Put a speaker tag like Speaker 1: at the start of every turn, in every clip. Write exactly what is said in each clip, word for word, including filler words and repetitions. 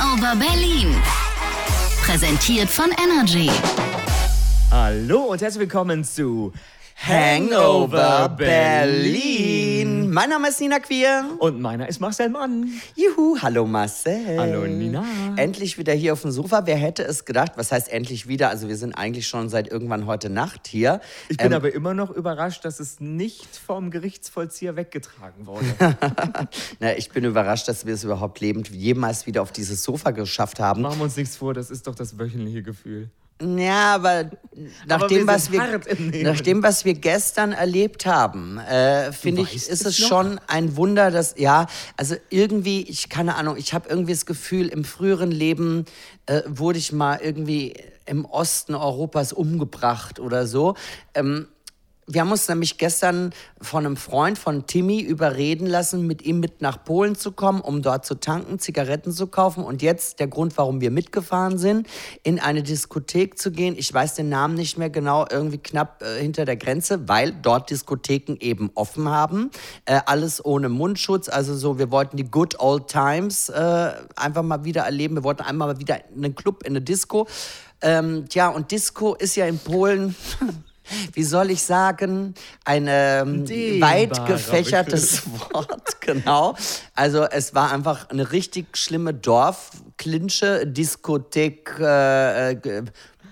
Speaker 1: Hangover Berlin. Präsentiert von Energy.
Speaker 2: Hallo und herzlich willkommen zu
Speaker 3: Hangover Berlin. Mein Name ist Nina Queer.
Speaker 2: Und meiner ist Marcel Mann.
Speaker 3: Juhu, hallo Marcel.
Speaker 2: Hallo Nina.
Speaker 3: Endlich wieder hier auf dem Sofa. Wer hätte es gedacht? Was heißt endlich wieder? Also wir sind eigentlich schon seit irgendwann heute Nacht hier.
Speaker 2: Ich bin
Speaker 3: ähm,
Speaker 2: aber immer noch überrascht, dass es nicht vom Gerichtsvollzieher weggetragen wurde.
Speaker 3: Na, ich bin überrascht, dass wir es überhaupt lebend jemals wieder auf dieses Sofa geschafft haben.
Speaker 2: Machen wir uns nichts vor, das ist doch das wöchentliche Gefühl.
Speaker 3: Ja, aber nach
Speaker 2: aber
Speaker 3: dem,
Speaker 2: wir
Speaker 3: was
Speaker 2: sind
Speaker 3: wir,
Speaker 2: hart im Nehmen.
Speaker 3: nach dem, was wir gestern erlebt haben, äh, finde ich,
Speaker 2: weißt
Speaker 3: ist
Speaker 2: es
Speaker 3: es
Speaker 2: noch?
Speaker 3: schon ein Wunder, dass, ja, also irgendwie, ich keine Ahnung, ich habe irgendwie das Gefühl, im früheren Leben äh, wurde ich mal irgendwie im Osten Europas umgebracht oder so. Ähm, Wir haben uns nämlich gestern von einem Freund von Timmy überreden lassen, mit ihm mit nach Polen zu kommen, um dort zu tanken, Zigaretten zu kaufen. Und jetzt der Grund, warum wir mitgefahren sind, in eine Diskothek zu gehen. Ich weiß den Namen nicht mehr genau, irgendwie knapp äh, hinter der Grenze, weil dort Diskotheken eben offen haben. Äh, alles ohne Mundschutz. Also so, wir wollten die Good Old Times äh, einfach mal wieder erleben. Wir wollten einmal mal wieder in einen Club, in eine Disco. Ähm, tja, und Disco ist ja in Polen... Wie soll ich sagen, ein ähm, weit gefächertes Wort, genau. Also es war einfach eine richtig schlimme Dorfklinsche, Diskothek, äh, äh,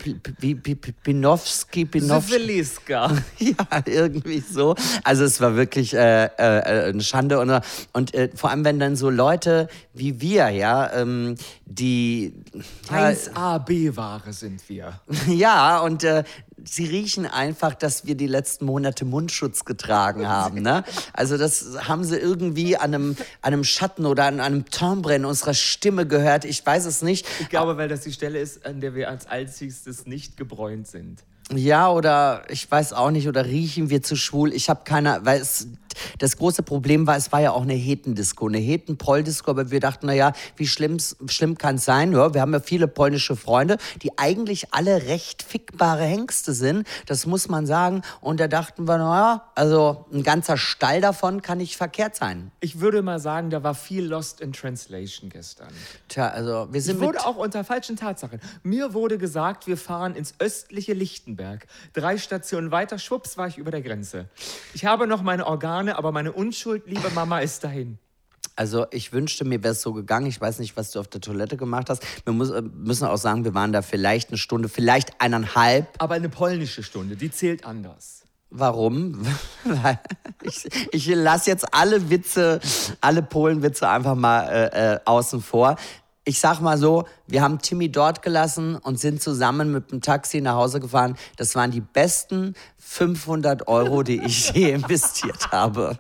Speaker 3: Pinowski, Pinowski.
Speaker 2: Syphiliska.
Speaker 3: Ja, irgendwie so. Also es war wirklich äh, äh, eine Schande. Und, und äh, vor allem, wenn dann so Leute wie wir, ja, ähm, die... Ja,
Speaker 2: eins A B-Ware sind wir.
Speaker 3: ja, und äh, sie riechen einfach, dass wir die letzten Monate Mundschutz getragen haben. Ne? Also das haben sie irgendwie an einem, an einem Schatten oder an einem Timbre in unserer Stimme gehört. Ich weiß es nicht.
Speaker 2: Ich glaube, weil das die Stelle ist, an der wir als einzigstes nicht gebräunt sind.
Speaker 3: Ja, oder ich weiß auch nicht, oder riechen wir zu schwul? Ich habe keine, weil es, das große Problem war, es war ja auch eine Hetendisco, eine Heten-Proll-Disco, aber wir dachten, naja, wie schlimm, schlimm kann es sein? Ja, wir haben ja viele polnische Freunde, die eigentlich alle recht fickbare Hengste sind, das muss man sagen. Und da dachten wir, naja, also ein ganzer Stall davon kann nicht verkehrt sein.
Speaker 2: Ich würde mal sagen, da war viel Lost in Translation gestern.
Speaker 3: Tja, also wir sind
Speaker 2: Ich wurde
Speaker 3: mit...
Speaker 2: auch unter falschen Tatsachen. Mir wurde gesagt, wir fahren ins östliche Lichtenberg. Drei Stationen weiter, schwupps, war ich über der Grenze. Ich habe noch meine Organe, aber meine Unschuld, liebe Mama, ist dahin.
Speaker 3: Also ich wünschte, mir wäre es so gegangen. Ich weiß nicht, was du auf der Toilette gemacht hast. Wir muss, müssen auch sagen, wir waren da vielleicht eine Stunde, vielleicht eineinhalb.
Speaker 2: Aber eine polnische Stunde, die zählt anders.
Speaker 3: Warum? ich ich lasse jetzt alle Witze, alle Polenwitze einfach mal äh, äh, außen vor. Ich sag mal so, wir haben Timmy dort gelassen und sind zusammen mit dem Taxi nach Hause gefahren. Das waren die besten fünfhundert Euro, die ich je investiert habe.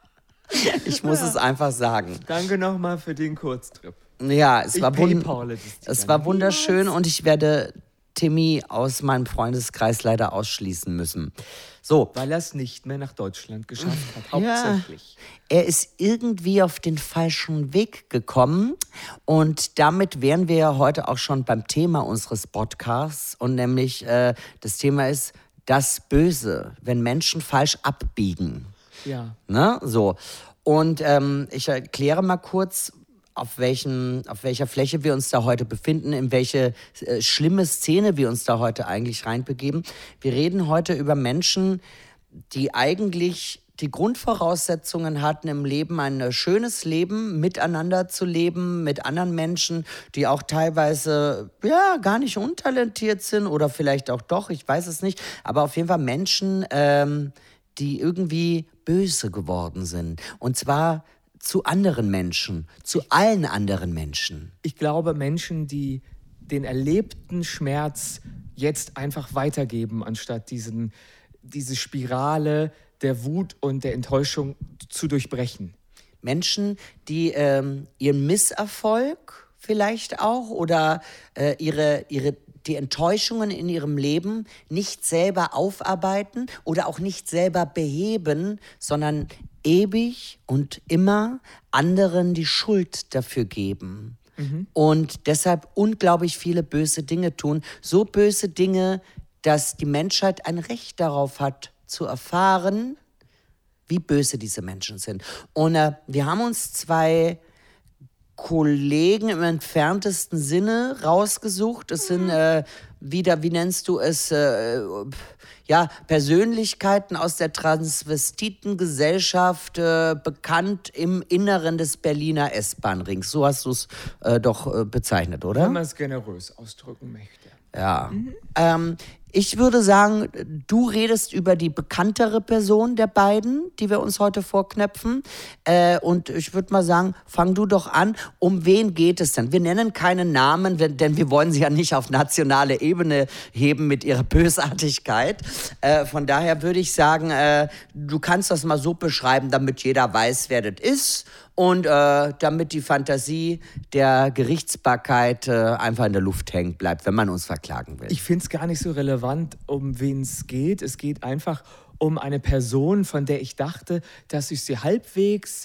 Speaker 3: Ich muss ja. es einfach sagen.
Speaker 2: Danke nochmal für den Kurztrip.
Speaker 3: Ja, es,
Speaker 2: ich
Speaker 3: war, wund-
Speaker 2: es,
Speaker 3: es war wunderschön und ich werde Timmy aus meinem Freundeskreis leider ausschließen müssen. So.
Speaker 2: Weil er es nicht mehr nach Deutschland geschafft hat, hauptsächlich.
Speaker 3: Ja, er ist irgendwie auf den falschen Weg gekommen und damit wären wir ja heute auch schon beim Thema unseres Podcasts und nämlich äh, das Thema ist das Böse, wenn Menschen falsch abbiegen.
Speaker 2: Ja.
Speaker 3: Ne? So. Und ähm, ich erkläre mal kurz, auf, welchen, auf welcher Fläche wir uns da heute befinden, in welche äh, schlimme Szene wir uns da heute eigentlich reinbegeben. Wir reden heute über Menschen, die eigentlich die Grundvoraussetzungen hatten, im Leben ein schönes Leben miteinander zu leben, mit anderen Menschen, die auch teilweise ja gar nicht untalentiert sind oder vielleicht auch doch, ich weiß es nicht, aber auf jeden Fall Menschen, ähm, die irgendwie böse geworden sind. Und zwar zu anderen Menschen, zu allen anderen Menschen.
Speaker 2: Ich glaube, Menschen, die den erlebten Schmerz jetzt einfach weitergeben, anstatt diesen, diese Spirale der Wut und der Enttäuschung zu durchbrechen.
Speaker 3: Menschen, die ähm, ihren Misserfolg vielleicht auch oder äh, ihre, ihre die Enttäuschungen in ihrem Leben nicht selber aufarbeiten oder auch nicht selber beheben, sondern ewig und immer anderen die Schuld dafür geben. Mhm. Und deshalb unglaublich viele böse Dinge tun. So böse Dinge, dass die Menschheit ein Recht darauf hat, zu erfahren, wie böse diese Menschen sind. Und äh, wir haben uns zwei Kollegen im entferntesten Sinne rausgesucht. Es sind äh, wieder, wie nennst du es, äh, ja, Persönlichkeiten aus der Transvestitengesellschaft, äh, bekannt im Inneren des Berliner S-Bahn-Rings. So hast du es äh, doch äh, bezeichnet, oder?
Speaker 2: Wenn man es generös ausdrücken möchte.
Speaker 3: Ja. Mhm. Ähm, ich würde sagen, du redest über die bekanntere Person der beiden, die wir uns heute vorknöpfen. Äh, und ich würde mal sagen, fang du doch an. Um wen geht es denn? Wir nennen keinen Namen, denn wir wollen sie ja nicht auf nationale Ebene heben mit ihrer Bösartigkeit. Äh, von daher würde ich sagen, äh, du kannst das mal so beschreiben, damit jeder weiß, wer das ist. Und äh, damit die Fantasie der Gerichtsbarkeit äh, einfach in der Luft hängen bleibt, wenn man uns verklagen will.
Speaker 2: Ich finde es gar nicht so relevant, um wen es geht. Es geht einfach um eine Person, von der ich dachte, dass ich sie halbwegs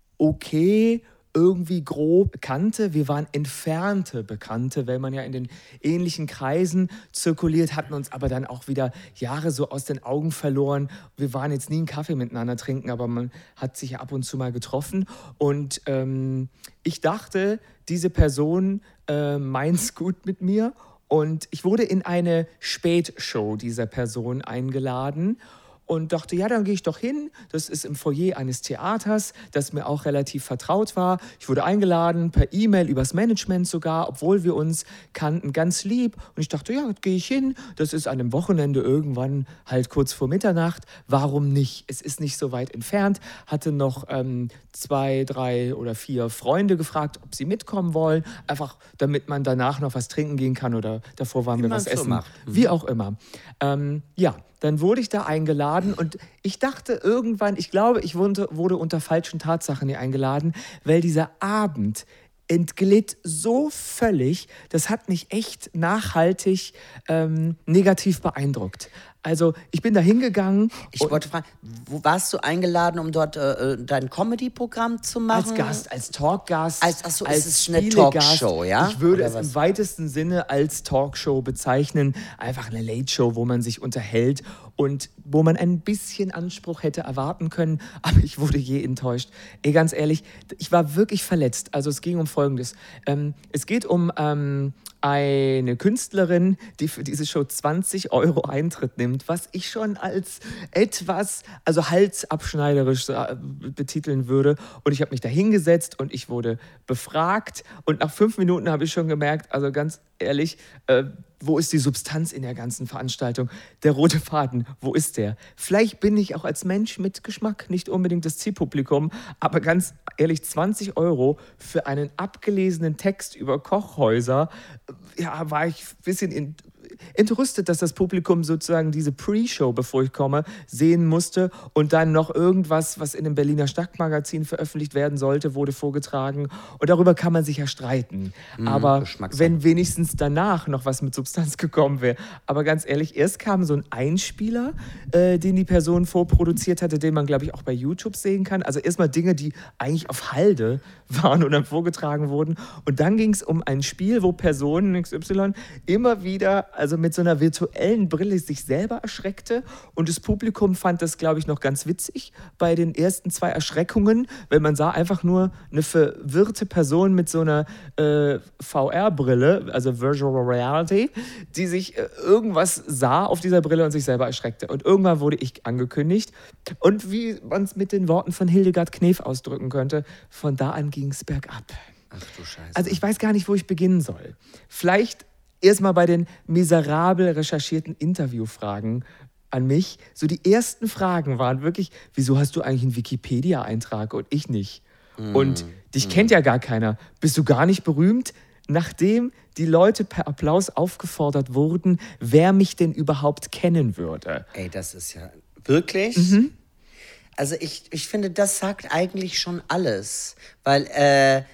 Speaker 2: okay irgendwie grob kannte. Wir waren entfernte Bekannte, weil man ja in den ähnlichen Kreisen zirkuliert, hatten uns aber dann auch wieder Jahre so aus den Augen verloren. Wir waren jetzt nie einen Kaffee miteinander trinken, aber man hat sich ja ab und zu mal getroffen. Und ähm, ich dachte, diese Person äh, meint's gut mit mir. Und ich wurde in eine Spätshow dieser Person eingeladen. Und dachte, ja, dann gehe ich doch hin. Das ist im Foyer eines Theaters, das mir auch relativ vertraut war. Ich wurde eingeladen, per E-Mail, übers Management sogar, obwohl wir uns kannten, ganz lieb. Und ich dachte, ja, gehe ich hin. Das ist an einem Wochenende irgendwann halt kurz vor Mitternacht. Warum nicht? Es ist nicht so weit entfernt. Hatte noch ähm, zwei, drei oder vier Freunde gefragt, ob sie mitkommen wollen. Einfach, damit man danach noch was trinken gehen kann oder davor waren wir was essen.
Speaker 3: Macht. Mhm.
Speaker 2: Wie auch immer. Ähm, ja. Dann wurde ich da eingeladen und ich dachte irgendwann, ich glaube, ich wurde, wurde unter falschen Tatsachen hier eingeladen, weil dieser Abend entglitt so völlig, das hat mich echt nachhaltig ähm, negativ beeindruckt. Also ich bin da hingegangen.
Speaker 3: Ich wollte fragen, wo warst du eingeladen, um dort äh, dein Comedy-Programm zu machen?
Speaker 2: Als Gast, als Talkgast,
Speaker 3: als, achso,
Speaker 2: als
Speaker 3: ist es eine Talkshow, ja?
Speaker 2: Ich würde
Speaker 3: Oder
Speaker 2: es
Speaker 3: was?
Speaker 2: im weitesten Sinne als Talkshow bezeichnen. Einfach eine Late-Show, wo man sich unterhält und wo man ein bisschen Anspruch hätte erwarten können. Aber ich wurde je enttäuscht. Ey, ganz ehrlich, ich war wirklich verletzt. Also es ging um Folgendes. Ähm, es geht um ähm, eine Künstlerin, die für diese Show zwanzig Euro Eintritt nimmt, was ich schon als etwas, also halsabschneiderisch äh, betiteln würde. Und ich habe mich da hingesetzt und ich wurde befragt. Und nach fünf Minuten habe ich schon gemerkt, also ganz ehrlich, äh, wo ist die Substanz in der ganzen Veranstaltung? Der rote Faden, wo ist der? Vielleicht bin ich auch als Mensch mit Geschmack nicht unbedingt das Zielpublikum, aber ganz ehrlich, zwanzig Euro für einen abgelesenen Text über Kochhäuser, ja, war ich ein bisschen in, entrüstet, dass das Publikum sozusagen diese Pre-Show, bevor ich komme, sehen musste und dann noch irgendwas, was in dem Berliner Stadtmagazin veröffentlicht werden sollte, wurde vorgetragen und darüber kann man sich ja streiten. Mm, aber wenn wenigstens danach noch was mit Substanz gekommen wäre. Aber ganz ehrlich, erst kam so ein Einspieler, äh, den die Person vorproduziert hatte, den man, glaube ich, auch bei YouTube sehen kann. Also erstmal Dinge, die eigentlich auf Halde waren und dann vorgetragen wurden. Und dann ging es um ein Spiel, wo Personen X Y immer wieder, also mit so einer virtuellen Brille sich selber erschreckte. Und das Publikum fand das, glaube ich, noch ganz witzig bei den ersten zwei Erschreckungen, weil man sah einfach nur eine verwirrte Person mit so einer äh, V R-Brille, also Virtual Reality, die sich äh, irgendwas sah auf dieser Brille und sich selber erschreckte. Und irgendwann wurde ich angekündigt. Und wie man es mit den Worten von Hildegard Knef ausdrücken könnte, von da an ging es bergab.
Speaker 3: Ach du Scheiße.
Speaker 2: Also ich weiß gar nicht, wo ich beginnen soll. Vielleicht erstmal bei den miserabel recherchierten Interviewfragen an mich. So die ersten Fragen waren wirklich, wieso hast du eigentlich einen Wikipedia-Eintrag und ich nicht? Mm. Und dich mm. kennt ja gar keiner. Bist du gar nicht berühmt? Nachdem die Leute per Applaus aufgefordert wurden, wer mich denn überhaupt kennen würde.
Speaker 3: Ey, das ist ja wirklich...
Speaker 2: Mhm.
Speaker 3: Also ich, ich finde, das sagt eigentlich schon alles. Weil, äh,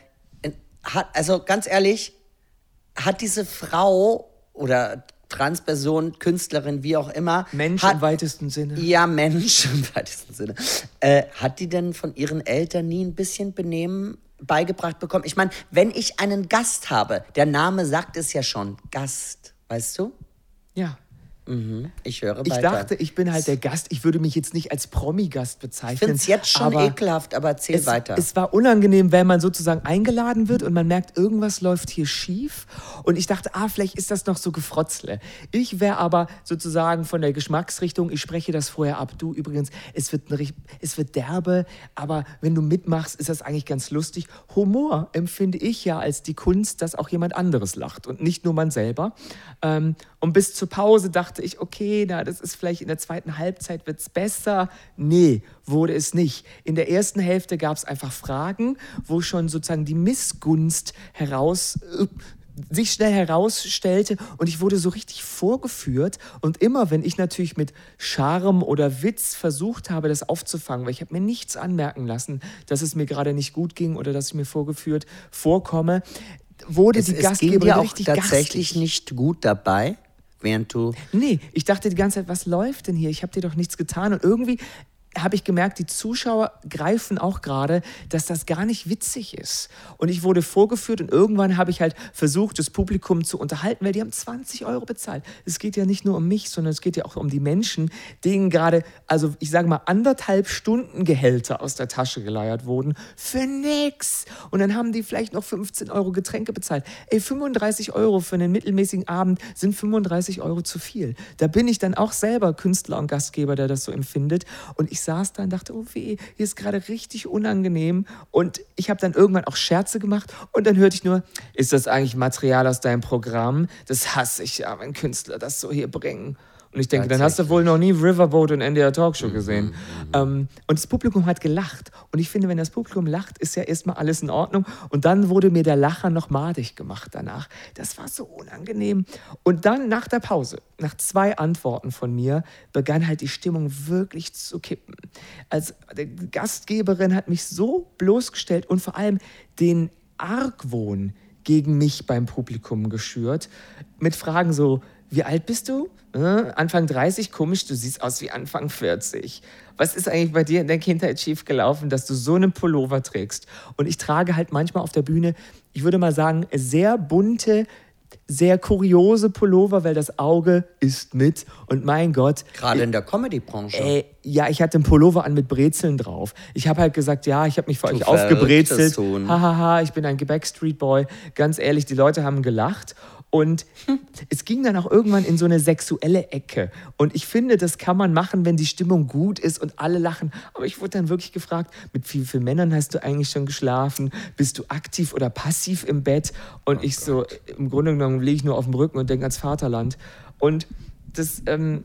Speaker 3: hat, also ganz ehrlich, hat diese Frau oder Transperson, Künstlerin, wie auch immer...
Speaker 2: Mensch
Speaker 3: hat,
Speaker 2: im weitesten Sinne.
Speaker 3: Ja, Mensch im weitesten Sinne. Äh, hat die denn von ihren Eltern nie ein bisschen Benehmen beigebracht bekommen? Ich meine, wenn ich einen Gast habe, der Name sagt es ja schon, Gast, weißt du?
Speaker 2: Ja.
Speaker 3: Mhm. Ich höre
Speaker 2: Ich
Speaker 3: weiter.
Speaker 2: dachte, ich bin halt der Gast. Ich würde mich jetzt nicht als Promi-Gast bezeichnen.
Speaker 3: Ich finde es jetzt schon
Speaker 2: aber
Speaker 3: ekelhaft, aber erzähl
Speaker 2: es,
Speaker 3: weiter.
Speaker 2: Es war unangenehm, wenn man sozusagen eingeladen wird und man merkt, irgendwas läuft hier schief. Und ich dachte, ah, vielleicht ist das noch so Gefrotzle. Ich wäre aber sozusagen von der Geschmacksrichtung, ich spreche das vorher ab. Du übrigens, es wird, eine, es wird derbe, aber wenn du mitmachst, ist das eigentlich ganz lustig. Humor empfinde ich ja als die Kunst, dass auch jemand anderes lacht und nicht nur man selber. Ähm, und bis zur Pause dachte ich, okay, na, das ist vielleicht in der zweiten Halbzeit wird es besser. Nee, wurde es nicht. In der ersten Hälfte gab es einfach Fragen, wo schon sozusagen die Missgunst heraus, äh, sich schnell herausstellte und ich wurde so richtig vorgeführt. Und immer, wenn ich natürlich mit Charme oder Witz versucht habe, das aufzufangen, weil ich habe mir nichts anmerken lassen, dass es mir gerade nicht gut ging oder dass ich mir vorgeführt vorkomme, wurde
Speaker 3: es,
Speaker 2: die
Speaker 3: es
Speaker 2: Gastgeberin
Speaker 3: ging dir auch
Speaker 2: richtig
Speaker 3: tatsächlich
Speaker 2: garstig.
Speaker 3: nicht gut dabei, während du...
Speaker 2: Nee, ich dachte die ganze Zeit, was läuft denn hier? Ich habe dir doch nichts getan. Und irgendwie habe ich gemerkt, die Zuschauer greifen auch gerade, dass das gar nicht witzig ist. Und ich wurde vorgeführt und irgendwann habe ich halt versucht, das Publikum zu unterhalten, weil die haben zwanzig Euro bezahlt. Es geht ja nicht nur um mich, sondern es geht ja auch um die Menschen, denen gerade, also ich sage mal, anderthalb Stunden Gehälter aus der Tasche geleiert wurden für nix. Und dann haben die vielleicht noch fünfzehn Euro Getränke bezahlt. Ey, fünfunddreißig Euro für einen mittelmäßigen Abend sind fünfunddreißig Euro zu viel. Da bin ich dann auch selber Künstler und Gastgeber, der das so empfindet. Und ich saß da und dachte, oh weh, hier ist gerade richtig unangenehm. Und ich habe dann irgendwann auch Scherze gemacht und dann hörte ich nur, ist das eigentlich Material aus deinem Programm? Das hasse ich ja, wenn Künstler das so hier bringen. Und ich denke, dann hast du wohl noch nie Riverboat und N D R Talkshow gesehen. Mhm, ähm, und das Publikum hat gelacht. Und ich finde, wenn das Publikum lacht, ist ja erstmal alles in Ordnung. Und dann wurde mir der Lacher noch madig gemacht danach. Das war so unangenehm. Und dann nach der Pause, nach zwei Antworten von mir, begann halt die Stimmung wirklich zu kippen. Also die Gastgeberin hat mich so bloßgestellt und vor allem den Argwohn gegen mich beim Publikum geschürt. Mit Fragen so, wie alt bist du? Äh, Anfang dreißig, komisch, du siehst aus wie Anfang vierzig. Was ist eigentlich bei dir in der Kindheit schief gelaufen, dass du so einen Pullover trägst? Und ich trage halt manchmal auf der Bühne, ich würde mal sagen, sehr bunte, sehr kuriose Pullover, weil das Auge ist mit. Und mein Gott.
Speaker 3: Gerade in der Comedy-Branche.
Speaker 2: Äh, ja, ich hatte einen Pullover an mit Brezeln drauf. Ich habe halt gesagt, ja, ich habe mich für
Speaker 3: Du
Speaker 2: euch aufgebrezelt.
Speaker 3: Sohn.
Speaker 2: Hahaha, ich bin ein Backstreet Boy. Ganz ehrlich, die Leute haben gelacht. Und es ging dann auch irgendwann in so eine sexuelle Ecke. Und ich finde, das kann man machen, wenn die Stimmung gut ist und alle lachen. Aber ich wurde dann wirklich gefragt, mit wie vielen Männern hast du eigentlich schon geschlafen? Bist du aktiv oder passiv im Bett? Und oh ich so, im Grunde genommen liege ich nur auf dem Rücken und denke ans Vaterland. Und das... Ähm,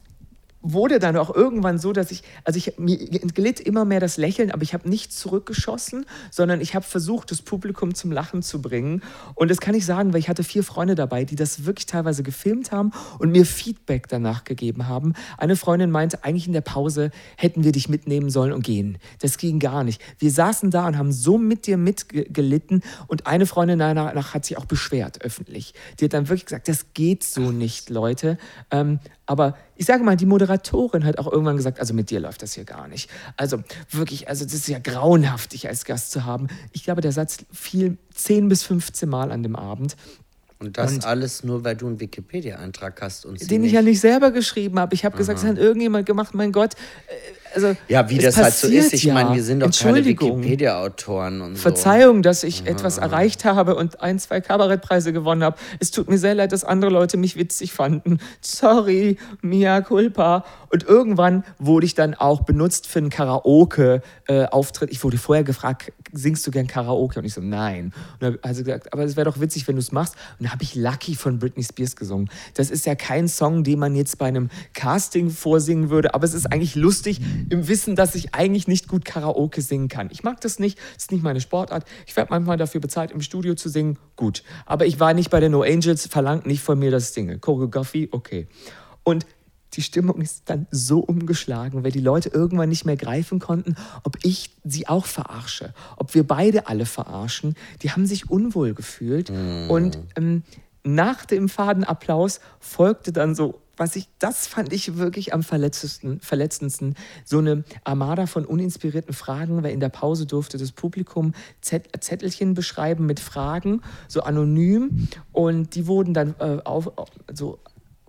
Speaker 2: wurde dann auch irgendwann so, dass ich, also ich, mir glitt immer mehr das Lächeln, aber ich habe nicht zurückgeschossen, sondern ich habe versucht, das Publikum zum Lachen zu bringen. Und das kann ich sagen, weil ich hatte vier Freunde dabei, die das wirklich teilweise gefilmt haben und mir Feedback danach gegeben haben. Eine Freundin meinte, eigentlich in der Pause hätten wir dich mitnehmen sollen und gehen. Das ging gar nicht. Wir saßen da und haben so mit dir mitgelitten und eine Freundin danach hat sich auch beschwert, öffentlich. Die hat dann wirklich gesagt, das geht so nicht, Leute. Ähm, aber ich sage mal, die Moderatorin hat auch irgendwann gesagt, also mit dir läuft das hier gar nicht. Also wirklich, also das ist ja grauenhaft, dich als Gast zu haben. Ich glaube, der Satz fiel zehn bis fünfzehn Mal an dem Abend.
Speaker 3: Und das
Speaker 2: Und
Speaker 3: alles nur, weil du einen Wikipedia-Eintrag hast. Und sie
Speaker 2: den
Speaker 3: nicht.
Speaker 2: ich ja nicht selber geschrieben habe. Ich habe gesagt, es hat irgendjemand gemacht, mein Gott. Also,
Speaker 3: ja, wie das halt so ist. Ich
Speaker 2: ja.
Speaker 3: meine, wir sind doch keine Wikipedia-Autoren und so.
Speaker 2: Verzeihung, dass ich mhm. etwas erreicht habe und ein, zwei Kabarettpreise gewonnen habe. Es tut mir sehr leid, dass andere Leute mich witzig fanden. Sorry, mea culpa. Und irgendwann wurde ich dann auch benutzt für einen Karaoke-Auftritt. Ich wurde vorher gefragt, singst du gern Karaoke? Und ich so, nein. Und dann hat sie gesagt, aber es wäre doch witzig, wenn du es machst. Und dann habe ich Lucky von Britney Spears gesungen. Das ist ja kein Song, den man jetzt bei einem Casting vorsingen würde, aber es ist eigentlich lustig, im Wissen, dass ich eigentlich nicht gut Karaoke singen kann. Ich mag das nicht, das ist nicht meine Sportart. Ich werde manchmal dafür bezahlt, im Studio zu singen, gut. Aber ich war nicht bei den No Angels, verlangt nicht von mir, dass ich singe. Choreografie, okay. Und die Stimmung ist dann so umgeschlagen, weil die Leute irgendwann nicht mehr greifen konnten, ob ich sie auch verarsche, ob wir beide alle verarschen. Die haben sich unwohl gefühlt. Mm. Und ähm, nach dem Fadenapplaus folgte dann so, was ich, das fand ich wirklich am verletzendsten, verletzendsten, so eine Armada von uninspirierten Fragen, weil in der Pause durfte das Publikum Zett, Zettelchen beschreiben mit Fragen, so anonym, und die wurden dann äh, auf, so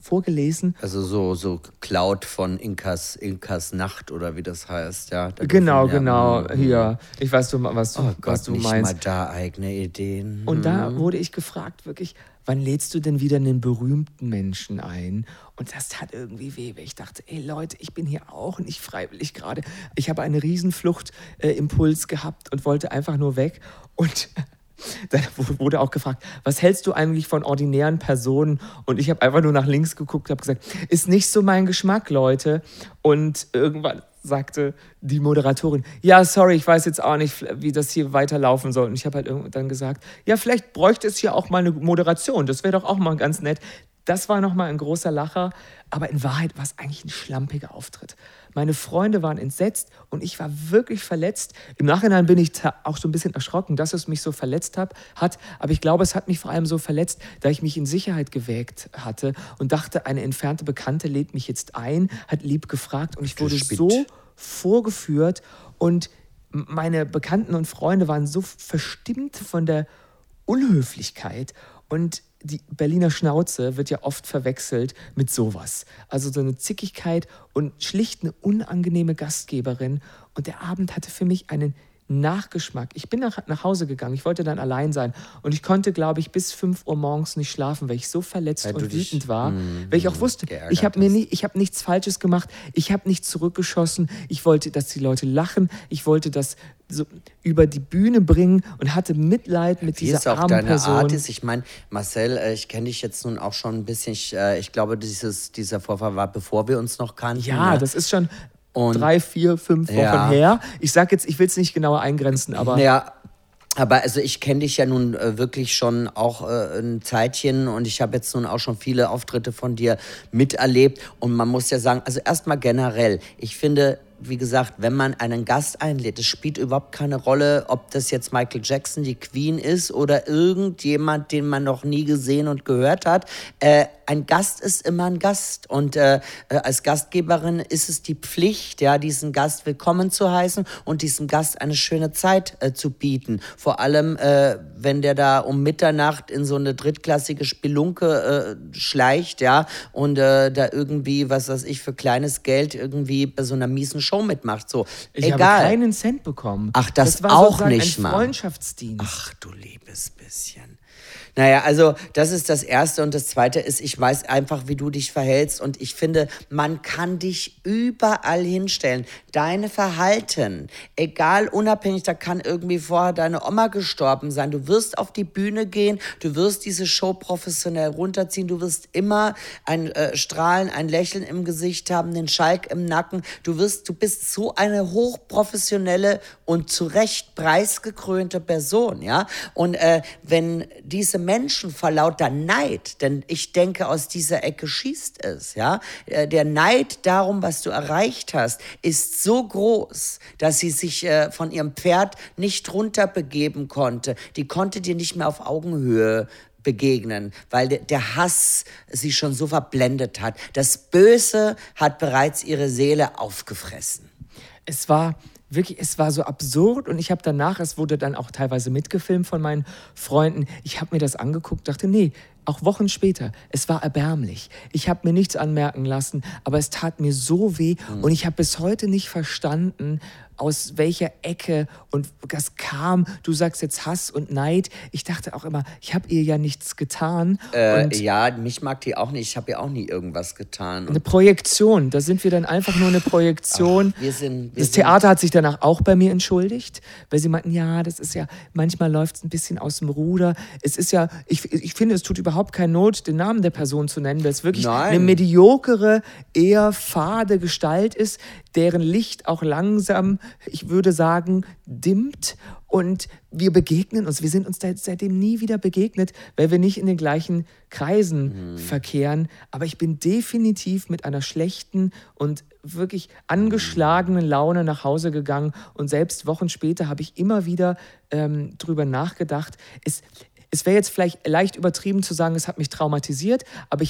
Speaker 2: vorgelesen.
Speaker 3: Also so, so Cloud von Inkas, Inkas Nacht oder wie das heißt, ja. Da
Speaker 2: Genau,
Speaker 3: dürfen ja-
Speaker 2: genau, hier. Ich weiß, du, was du,
Speaker 3: Oh
Speaker 2: was
Speaker 3: Gott,
Speaker 2: du
Speaker 3: nicht
Speaker 2: meinst.
Speaker 3: mal da eigene Ideen.
Speaker 2: Und da wurde ich gefragt, wirklich, wann lädst du denn wieder einen berühmten Menschen ein? Und das tat irgendwie weh, weil ich dachte, ey Leute, ich bin hier auch nicht freiwillig gerade. Ich habe einen Riesenfluchtimpuls äh, gehabt und wollte einfach nur weg. Und dann wurde auch gefragt, was hältst du eigentlich von ordinären Personen? Und ich habe einfach nur nach links geguckt, habe gesagt, ist nicht so mein Geschmack, Leute. Und irgendwann sagte die Moderatorin, ja, sorry, ich weiß jetzt auch nicht, wie das hier weiterlaufen soll. Und ich habe halt irgendwann gesagt, ja, vielleicht bräuchte es hier auch mal eine Moderation. Das wäre doch auch mal ganz nett. Das war nochmal ein großer Lacher, aber in Wahrheit war es eigentlich ein schlampiger Auftritt. Meine Freunde waren entsetzt und ich war wirklich verletzt. Im Nachhinein bin ich auch so ein bisschen erschrocken, dass es mich so verletzt hat. Aber ich glaube, es hat mich vor allem so verletzt, da ich mich in Sicherheit gewägt hatte und dachte, eine entfernte Bekannte lädt mich jetzt ein, hat lieb gefragt und ich wurde
Speaker 3: Gespickt.
Speaker 2: so vorgeführt und meine Bekannten und Freunde waren so verstimmt von der Unhöflichkeit und die Berliner Schnauze wird ja oft verwechselt mit sowas. Also so eine Zickigkeit und schlicht eine unangenehme Gastgeberin. Und der Abend hatte für mich einen Nachgeschmack. Ich bin nach, nach Hause gegangen, ich wollte dann allein sein. Und ich konnte, glaube ich, bis fünf Uhr morgens nicht schlafen, weil ich so verletzt
Speaker 3: Weil du
Speaker 2: und
Speaker 3: dich,
Speaker 2: wütend war.
Speaker 3: mm,
Speaker 2: weil ich auch wusste,
Speaker 3: geärgert
Speaker 2: ich habe mir
Speaker 3: hast.
Speaker 2: nie, ich hab nichts Falsches gemacht. Ich habe nicht zurückgeschossen. Ich wollte, dass die Leute lachen. Ich wollte das so über die Bühne bringen und hatte Mitleid mit
Speaker 3: Wie
Speaker 2: dieser
Speaker 3: es auch
Speaker 2: armen
Speaker 3: deine
Speaker 2: Person.
Speaker 3: Art ist. Ich meine, Marcel, äh, ich kenne dich jetzt nun auch schon ein bisschen. Ich, äh, ich glaube, dieses, dieser Vorfall war, bevor wir uns noch kannten.
Speaker 2: Ja,
Speaker 3: ne?
Speaker 2: das ist schon
Speaker 3: Und-
Speaker 2: drei, vier, fünf Wochen
Speaker 3: Ja.
Speaker 2: her. Ich sag jetzt, ich will es nicht genauer eingrenzen, aber
Speaker 3: Ja, aber also ich kenne dich ja nun äh, wirklich schon auch äh, ein Zeitchen und ich habe jetzt nun auch schon viele Auftritte von dir miterlebt und man muss ja sagen, also erstmal generell, ich finde, wie gesagt, wenn man einen Gast einlädt, es spielt überhaupt keine Rolle, ob das jetzt Michael Jackson, die Queen ist oder irgendjemand, den man noch nie gesehen und gehört hat. Äh, ein Gast ist immer ein Gast und äh, äh, als Gastgeberin ist es die Pflicht, ja, diesen Gast willkommen zu heißen und diesem Gast eine schöne Zeit äh, zu bieten. Vor allem, äh, wenn der da um Mitternacht in so eine drittklassige Spelunke äh, schleicht, ja, und äh, da irgendwie, was weiß ich, für kleines Geld irgendwie bei so einer miesen Show mitmacht. So,
Speaker 2: ich
Speaker 3: egal.
Speaker 2: habe keinen Cent bekommen.
Speaker 3: Ach, das
Speaker 2: war
Speaker 3: auch
Speaker 2: sozusagen
Speaker 3: nicht
Speaker 2: ein
Speaker 3: mal.
Speaker 2: Freundschaftsdienst.
Speaker 3: Ach du liebes bisschen. Naja, also das ist das Erste und das Zweite ist, ich weiß einfach, wie du dich verhältst und ich finde, man kann dich überall hinstellen. Deine Verhalten, egal, unabhängig, da kann irgendwie vorher deine Oma gestorben sein. Du wirst auf die Bühne gehen, du wirst diese Show professionell runterziehen, du wirst immer ein äh, Strahlen, ein Lächeln im Gesicht haben, den Schalk im Nacken. Du wirst, du bist so eine hochprofessionelle und zu Recht preisgekrönte Person, ja. Und äh, wenn diese Menschen vor lauter Neid, denn ich denke, aus dieser Ecke schießt es, ja. Äh, der Neid darum, was du erreicht hast, ist so groß, dass sie sich äh, von ihrem Pferd nicht runterbegeben konnte. Die konnte dir nicht mehr auf Augenhöhe begegnen, weil de- der Hass sie schon so verblendet hat. Das Böse hat bereits ihre Seele aufgefressen.
Speaker 2: Es war wirklich, es war so absurd und ich habe danach, es wurde dann auch teilweise mitgefilmt von meinen Freunden, ich habe mir das angeguckt, dachte, nee, auch Wochen später, es war erbärmlich. Ich habe mir nichts anmerken lassen, aber es tat mir so weh
Speaker 3: Mhm.
Speaker 2: und ich habe bis heute nicht verstanden, aus welcher Ecke und das kam. Du sagst jetzt Hass und Neid. Ich dachte auch immer, ich habe ihr ja nichts getan.
Speaker 3: Äh,
Speaker 2: und
Speaker 3: ja, mich mag die auch nicht. Ich habe ja auch nie irgendwas getan.
Speaker 2: eine Projektion, da sind wir dann einfach nur eine Projektion.
Speaker 3: wir sind, wir
Speaker 2: Das Theater hat sich danach auch bei mir entschuldigt, weil sie meinten, ja, das ist ja, manchmal läuft es ein bisschen aus dem Ruder. Es ist ja, ich, ich finde, es tut überhaupt keine Not, den Namen der Person zu nennen, weil es wirklich
Speaker 3: Nein.
Speaker 2: eine mediokere, eher fade Gestalt ist, deren Licht auch langsam, ich würde sagen, dimmt. Und wir begegnen uns, wir sind uns seitdem nie wieder begegnet, weil wir nicht in den gleichen Kreisen mhm. verkehren. Aber ich bin definitiv mit einer schlechten und wirklich angeschlagenen Laune nach Hause gegangen. Und selbst Wochen später habe ich immer wieder ähm, drüber nachgedacht. Es, es wäre jetzt vielleicht leicht übertrieben zu sagen, es hat mich traumatisiert, aber ich habe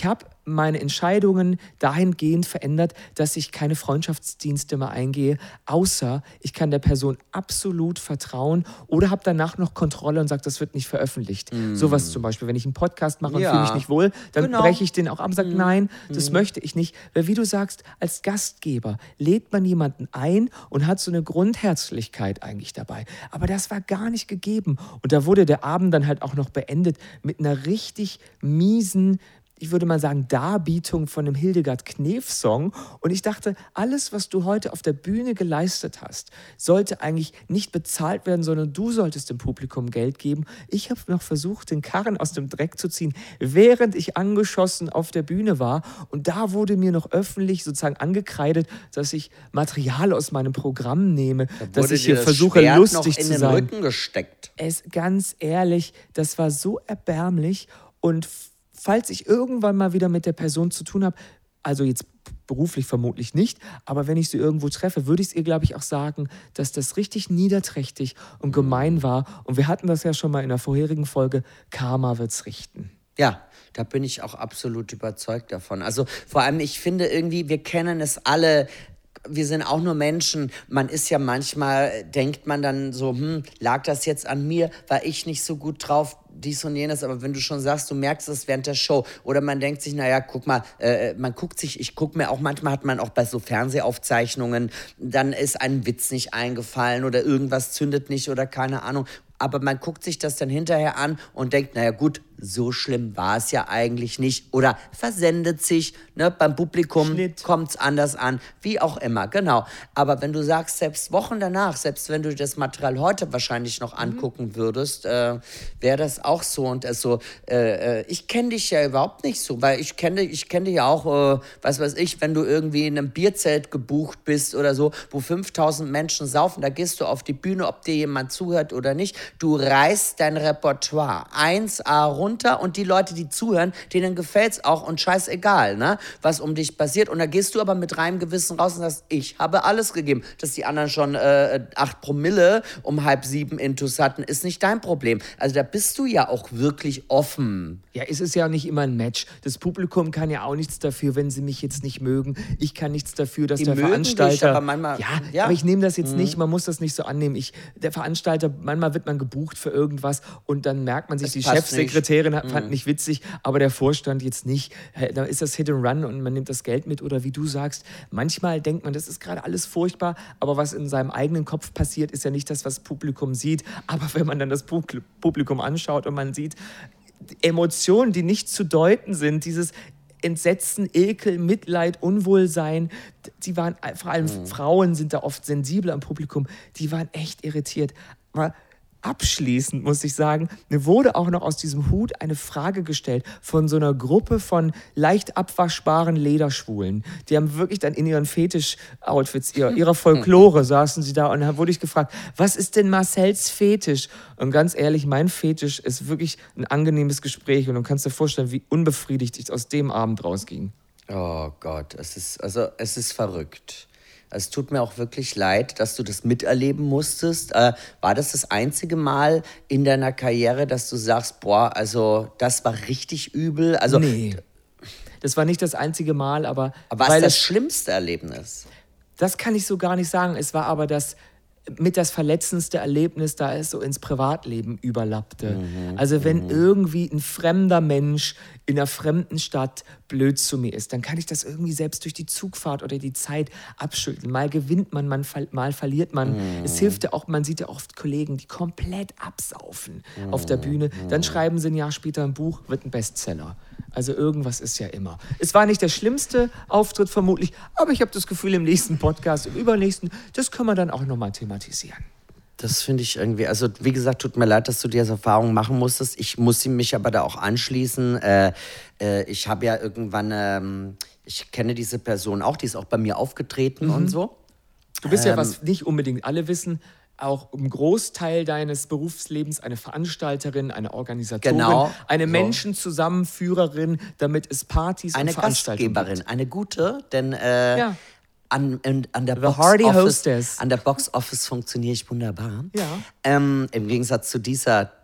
Speaker 2: meine Entscheidungen dahingehend verändert, dass ich keine Freundschaftsdienste mehr eingehe, außer ich kann der Person absolut vertrauen oder habe danach noch Kontrolle und sage, das wird nicht veröffentlicht. Mm. Sowas zum Beispiel, wenn ich einen Podcast mache und
Speaker 3: Ja.
Speaker 2: fühle mich nicht wohl, dann
Speaker 3: Genau.
Speaker 2: breche ich den auch ab und sage, nein, das möchte ich nicht. Weil wie du sagst, als Gastgeber lädt man jemanden ein und hat so eine Grundherzlichkeit eigentlich dabei. Aber das war gar nicht gegeben. Und da wurde der Abend dann halt auch noch beendet mit einer richtig miesen, ich würde mal sagen, Darbietung von einem Hildegard Knef-Song. Und ich dachte, alles, was du heute auf der Bühne geleistet hast, sollte eigentlich nicht bezahlt werden, sondern du solltest dem Publikum Geld geben. Ich habe noch versucht, den Karren aus dem Dreck zu ziehen, während ich angeschossen auf der Bühne war. Und da wurde mir noch öffentlich sozusagen angekreidet, dass ich Material aus meinem Programm nehme, dass
Speaker 3: Wurde
Speaker 2: ich
Speaker 3: dir
Speaker 2: hier
Speaker 3: das
Speaker 2: versuche,
Speaker 3: Schwert
Speaker 2: lustig
Speaker 3: noch in
Speaker 2: zu
Speaker 3: den
Speaker 2: sein.
Speaker 3: Rücken gesteckt.
Speaker 2: Es ganz ehrlich, das war so erbärmlich. Und falls ich irgendwann mal wieder mit der Person zu tun habe, also jetzt beruflich vermutlich nicht, aber wenn ich sie irgendwo treffe, würde ich es ihr, glaube ich, auch sagen, dass das richtig niederträchtig und gemein war. Und wir hatten das ja schon mal in der vorherigen Folge, Karma wird's richten.
Speaker 3: Ja, da bin ich auch absolut überzeugt davon. Also vor allem, ich finde irgendwie, wir kennen es alle. Wir sind auch nur Menschen. Man ist ja manchmal, denkt man dann so, hm, lag das jetzt an mir? War ich nicht so gut drauf? Dies und jenes. Aber wenn du schon sagst, du merkst es während der Show. Oder man denkt sich, naja, guck mal, äh, man guckt sich, ich gucke mir auch, manchmal hat man auch bei so Fernsehaufzeichnungen, dann ist ein Witz nicht eingefallen oder irgendwas zündet nicht oder keine Ahnung. Aber man guckt sich das dann hinterher an und denkt, naja gut, so schlimm war es ja eigentlich nicht. Oder versendet sich, ne, beim Publikum kommt es anders an, wie auch immer, genau. Aber wenn du sagst, selbst Wochen danach, selbst wenn du das Material heute wahrscheinlich noch angucken würdest, äh, wäre das auch so. Und also, äh, ich kenne dich ja überhaupt nicht so, weil ich kenne ich kenn dich ja auch, äh, was weiß ich, wenn du irgendwie in einem Bierzelt gebucht bist oder so, wo fünftausend Menschen saufen, da gehst du auf die Bühne, ob dir jemand zuhört oder nicht. Du reißt dein Repertoire eins a runter und die Leute, die zuhören, denen gefällt's auch und scheißegal, ne, was um dich passiert. Und da gehst du aber mit reinem Gewissen raus und sagst, ich habe alles gegeben. Dass die anderen schon äh, acht Promille um halb sieben Intus hatten, ist nicht dein Problem. Also da bist du ja auch wirklich offen.
Speaker 2: Ja, es ist ja nicht immer ein Match. Das Publikum kann ja auch nichts dafür, wenn sie mich jetzt nicht mögen. Ich kann nichts dafür, dass
Speaker 3: Die
Speaker 2: der
Speaker 3: mögen
Speaker 2: Veranstalter...
Speaker 3: dich, aber manchmal-
Speaker 2: ja,
Speaker 3: ja.
Speaker 2: aber ich nehme das jetzt nicht, man muss das nicht so annehmen. Ich, der Veranstalter, manchmal wird man gebucht für irgendwas und dann merkt man sich,
Speaker 3: Das
Speaker 2: die
Speaker 3: passt
Speaker 2: Chefsekretärin hat, fand mich witzig, aber der Vorstand jetzt nicht. Da ist das Hit and Run und man nimmt das Geld mit oder wie du sagst, manchmal denkt man, das ist gerade alles furchtbar, aber was in seinem eigenen Kopf passiert, ist ja nicht das, was das Publikum sieht. Aber wenn man dann das Publikum anschaut und man sieht Emotionen, die nicht zu deuten sind, dieses Entsetzen, Ekel, Mitleid, Unwohlsein, die waren, vor allem mhm. Frauen sind da oft sensibel am Publikum, die waren echt irritiert. Aber abschließend muss ich sagen, mir wurde auch noch aus diesem Hut eine Frage gestellt von so einer Gruppe von leicht abwaschbaren Lederschwulen. Die haben wirklich dann in ihren Fetisch-Outfits, ihrer, ihrer Folklore saßen sie da und da wurde ich gefragt, was ist denn Marcells Fetisch? Und ganz ehrlich, mein Fetisch ist wirklich ein angenehmes Gespräch und du kannst dir vorstellen, wie unbefriedigt ich aus dem Abend rausging.
Speaker 3: Oh Gott, es ist, also, es ist verrückt. Es tut mir auch wirklich leid, dass du das miterleben musstest. Äh, war das das einzige Mal in deiner Karriere, dass du sagst, boah, also das war richtig übel? Also,
Speaker 2: nee, das war nicht das einzige Mal, aber...
Speaker 3: Aber was ist das schlimmste Erlebnis?
Speaker 2: Das kann ich so gar nicht sagen. Es war aber das mit das verletzendste Erlebnis, da es so ins Privatleben überlappte. Mhm, also wenn mhm. irgendwie ein fremder Mensch in einer fremden Stadt blöd zu mir ist, dann kann ich das irgendwie selbst durch die Zugfahrt oder die Zeit abschütteln. Mal gewinnt man, man mal verliert man. Mhm. Es hilft ja auch, man sieht ja oft Kollegen, die komplett absaufen mhm. auf der Bühne. Dann schreiben sie ein Jahr später ein Buch, wird ein Bestseller. Also irgendwas ist ja immer. Es war nicht der schlimmste Auftritt vermutlich, aber ich habe das Gefühl, im nächsten Podcast, im übernächsten, das können wir dann auch nochmal thematisieren.
Speaker 3: Das finde ich irgendwie, also wie gesagt, tut mir leid, dass du diese Erfahrung machen musstest. Ich muss mich aber da auch anschließen. Äh, äh, ich habe ja irgendwann, ähm, ich kenne diese Person auch, die ist auch bei mir aufgetreten mhm. und so.
Speaker 2: Du bist
Speaker 3: ähm,
Speaker 2: ja, was nicht unbedingt alle wissen, auch im Großteil deines Berufslebens eine Veranstalterin, eine Organisatorin,
Speaker 3: genau,
Speaker 2: eine
Speaker 3: so.
Speaker 2: Menschenzusammenführerin, damit es Partys
Speaker 3: eine
Speaker 2: und Veranstaltungen gibt. Eine
Speaker 3: Gastgeberin, eine gute, denn äh,
Speaker 2: ja.
Speaker 3: an, an, an, der
Speaker 2: The
Speaker 3: Box
Speaker 2: Hardy
Speaker 3: Office,
Speaker 2: Hostess.
Speaker 3: an der Box Office funktioniere ich wunderbar.
Speaker 2: Ja.
Speaker 3: Ähm, im Gegensatz zu dieser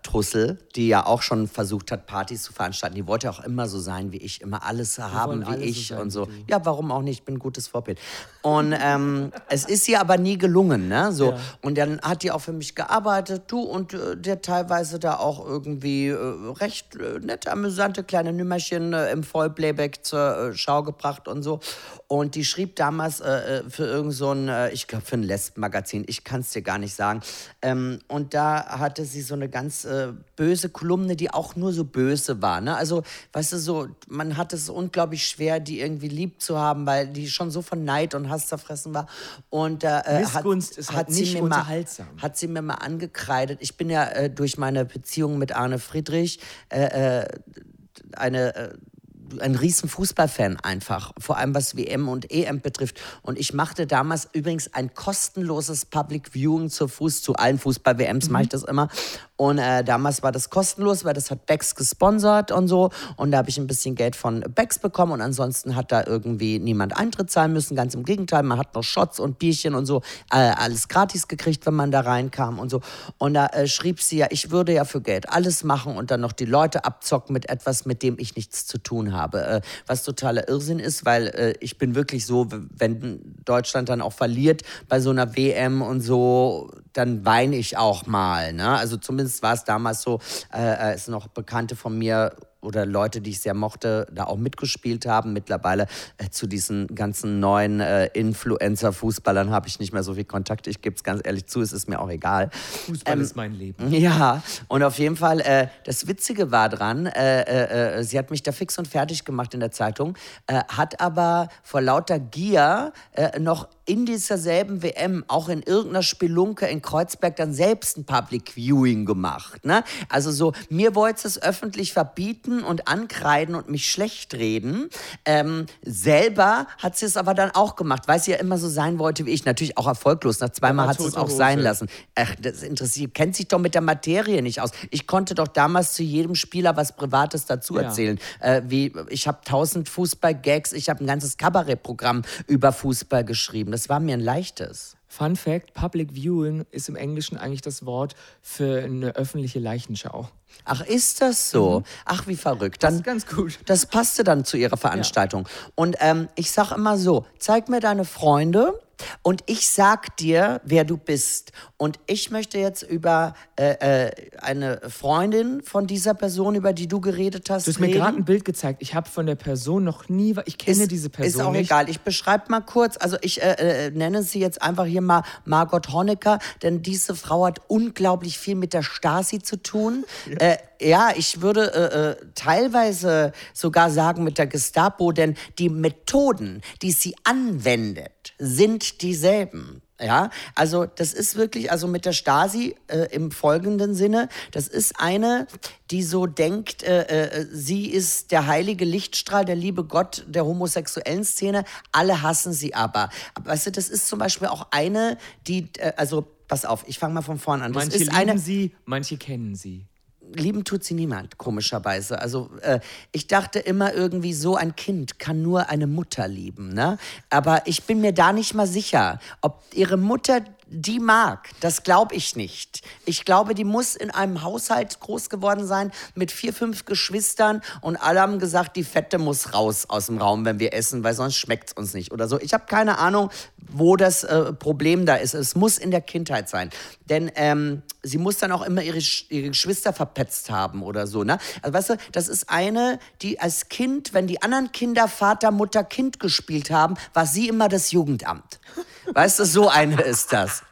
Speaker 3: Trussel, die ja auch schon versucht hat, Partys zu veranstalten. Die wollte auch immer so sein wie ich, immer alles haben wie ich so und so. Ja, warum auch nicht? Ich bin ein gutes Vorbild. Und ähm, es ist ihr aber nie gelungen, ne? So. Ja. Und dann hat die auch für mich gearbeitet, du, und äh, der teilweise da auch irgendwie äh, recht äh, nette, amüsante kleine Nümmerchen äh, im Vollplayback zur äh, Schau gebracht und so. Und die schrieb damals äh, für irgend so ein, äh, ich glaube für ein Lesben-Magazin, ich kann es dir gar nicht sagen. Ähm, und da hatte sie so eine ganz äh, böse Kolumne, die auch nur so böse war. Ne? Also, weißt du, so, man hat es unglaublich schwer, die irgendwie lieb zu haben, weil die schon so von Neid und Hass zerfressen war. Und äh,
Speaker 2: Missgunst
Speaker 3: hat,
Speaker 2: ist
Speaker 3: hat
Speaker 2: halt
Speaker 3: sie
Speaker 2: nicht
Speaker 3: mir
Speaker 2: unterhaltsam.
Speaker 3: Mal, hat sie mir mal angekreidet. Ich bin ja äh, durch meine Beziehung mit Arne Friedrich äh, äh, eine... Äh, ein riesen Fußballfan einfach, vor allem was W M und E M betrifft. Und ich machte damals übrigens ein kostenloses Public Viewing zur Fuß, zu allen Fußball-W Ms mhm. mache ich das immer. Und äh, damals war das kostenlos, weil das hat Becks gesponsert und so. Und da habe ich ein bisschen Geld von Becks bekommen. Und ansonsten hat da irgendwie niemand Eintritt zahlen müssen. Ganz im Gegenteil, man hat noch Shots und Bierchen und so. Äh, alles gratis gekriegt, wenn man da reinkam und so. Und da äh, schrieb sie ja, ich würde ja für Geld alles machen und dann noch die Leute abzocken mit etwas, mit dem ich nichts zu tun habe. Äh, was totaler Irrsinn ist, weil äh, ich bin wirklich so, wenn Deutschland dann auch verliert bei so einer W M und so, dann weine ich auch mal. Ne? Also zumindest war es damals so, äh, es sind noch Bekannte von mir oder Leute, die ich sehr mochte, da auch mitgespielt haben. Mittlerweile äh, zu diesen ganzen neuen äh, Influencer-Fußballern habe ich nicht mehr so viel Kontakt. Ich gebe es ganz ehrlich zu, es ist mir auch egal.
Speaker 2: Fußball ähm, ist mein Leben.
Speaker 3: Ja, und auf jeden Fall, äh, das Witzige war dran, äh, äh, sie hat mich da fix und fertig gemacht in der Zeitung, äh, hat aber vor lauter Gier äh, noch in dieser selben W M, auch in irgendeiner Spelunke in Kreuzberg, dann selbst ein Public Viewing gemacht. Ne? Also so, mir wollte es öffentlich verbieten und ankreiden und mich schlecht reden. Ähm, selber hat sie es aber dann auch gemacht, weil sie ja immer so sein wollte wie ich. Natürlich auch erfolglos. Nach zweimal hat sie es auch Hose. sein lassen. Ach, das interessiert, kennt sich doch mit der Materie nicht aus. Ich konnte doch damals zu jedem Spieler was Privates dazu erzählen. Ja. Äh, wie, ich habe tausend Fußball-Gags, ich habe ein ganzes Kabarettprogramm über Fußball geschrieben. Das war mir ein leichtes.
Speaker 2: Fun Fact, Public Viewing ist im Englischen eigentlich das Wort für eine öffentliche Leichenschau.
Speaker 3: Ach, ist das so? Mhm. Ach, wie verrückt. Dann,
Speaker 2: das ist ganz gut.
Speaker 3: Das passte dann zu ihrer Veranstaltung. Ja. Und ähm, ich sag immer so, zeig mir deine Freunde und ich sag dir, wer du bist. Und ich möchte jetzt über äh, äh, eine Freundin von dieser Person, über die du geredet hast,
Speaker 2: Du hast mir gerade ein Bild gezeigt. Ich habe von der Person noch nie, ich kenne
Speaker 3: ist,
Speaker 2: diese Person nicht.
Speaker 3: Ist auch
Speaker 2: nicht.
Speaker 3: egal. Ich beschreibe mal kurz, also ich äh, äh, nenne sie jetzt einfach hier mal Margot Honecker, denn diese Frau hat unglaublich viel mit der Stasi zu tun. Ja, äh, ja ich würde äh, äh, teilweise sogar sagen mit der Gestapo, denn die Methoden, die sie anwendet, sind dieselben. Ja, also das ist wirklich, also mit der Stasi äh, im folgenden Sinne, das ist eine, die so denkt, äh, äh, sie ist der heilige Lichtstrahl, der liebe Gott der homosexuellen Szene, alle hassen sie aber. aber weißt du, das ist zum Beispiel auch eine, die, äh, also pass auf, ich fange mal von vorne an. Das
Speaker 2: manche
Speaker 3: ist
Speaker 2: lieben
Speaker 3: eine,
Speaker 2: sie, manche kennen sie.
Speaker 3: Lieben tut sie niemand, komischerweise. Also äh, ich dachte immer irgendwie, so ein Kind kann nur eine Mutter lieben. Ne? Aber ich bin mir da nicht mal sicher, ob ihre Mutter die mag. Das glaube ich nicht. Ich glaube, die muss in einem Haushalt groß geworden sein mit vier, fünf Geschwistern und alle haben gesagt, die Fette muss raus aus dem Raum, wenn wir essen, weil sonst schmeckt es uns nicht oder so. Ich habe keine Ahnung, wo das äh, Problem da ist. Es muss in der Kindheit sein. Denn ähm, sie muss dann auch immer ihre, ihre Geschwister verpetzt haben oder so. Ne? Also weißt du, das ist eine, die als Kind, wenn die anderen Kinder Vater, Mutter, Kind gespielt haben, war sie immer das Jugendamt. Weißt du, so eine ist das.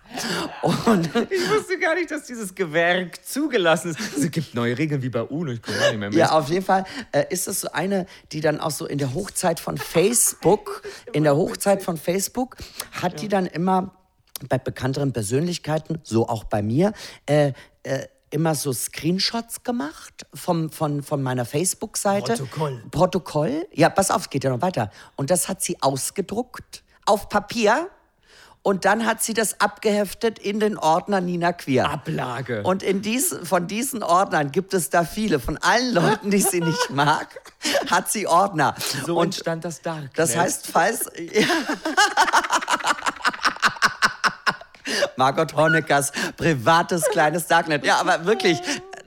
Speaker 3: Und
Speaker 2: ich wusste gar nicht, dass dieses Gewerk zugelassen ist. Es gibt neue Regeln wie bei UNO, ich komme gar nicht mehr mit.
Speaker 3: Ja, auf jeden Fall äh, ist das so eine, die dann auch so in der Hochzeit von Facebook, in der Hochzeit von Facebook, hat ja. die dann immer bei bekannteren Persönlichkeiten, so auch bei mir, äh, äh, immer so Screenshots gemacht vom, von, von meiner Facebook-Seite.
Speaker 2: Protokoll.
Speaker 3: Protokoll. Ja, pass auf, es geht ja noch weiter. Und das hat sie ausgedruckt auf Papier. Und dann hat sie das abgeheftet in den Ordner Nina Queer.
Speaker 2: Ablage.
Speaker 3: Und in dies, von diesen Ordnern gibt es da viele. Von allen Leuten, die sie nicht mag, hat sie Ordner.
Speaker 2: So
Speaker 3: und
Speaker 2: entstand das Darknet.
Speaker 3: Das heißt, falls... Ja. Margot Honeckers privates kleines Darknet. Ja, aber wirklich...